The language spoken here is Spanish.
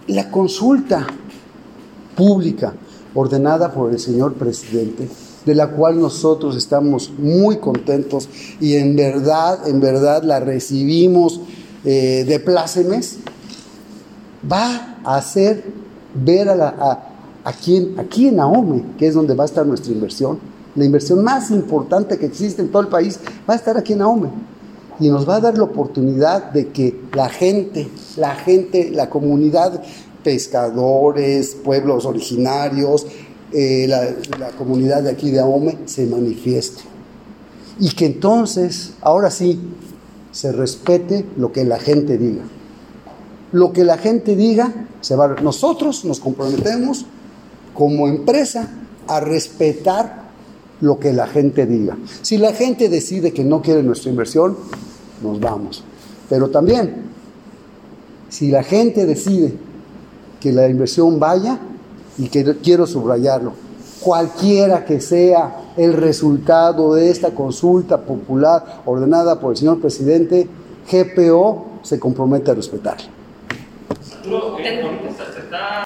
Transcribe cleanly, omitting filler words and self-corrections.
La consulta pública ordenada por el señor presidente, de la cual nosotros estamos muy contentos y en verdad la recibimos de plácemes, va a hacer ver aquí en Ahome, que es donde va a estar nuestra inversión, la inversión más importante que existe en todo el país, va a estar aquí en Ahome. Y nos va a dar la oportunidad de que la gente, la comunidad, pescadores, pueblos originarios, la comunidad de aquí de Ahome se manifieste. Y que entonces, ahora sí, se respete lo que la gente diga. Lo que la gente diga, nosotros nos comprometemos como empresa a respetar lo que la gente diga. Si la gente decide que no quiere nuestra inversión, nos vamos. Pero también, si la gente decide que la inversión vaya, y que quiero subrayarlo, cualquiera que sea el resultado de esta consulta popular ordenada por el señor presidente, GPO se compromete a respetarla.